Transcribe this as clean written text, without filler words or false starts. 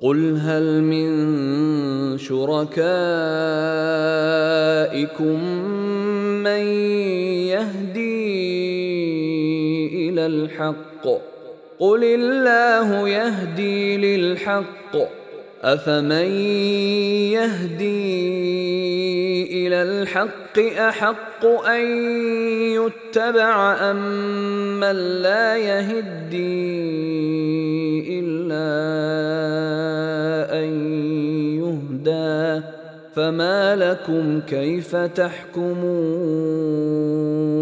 قل هل من شركائكم من يهدي إلى الحق قل الله يهدي للحق أفمن يهدي إلى الحق أحق أن يتبع أم من لا يهدي إلا أن يهدى فما لكم كيف تحكمون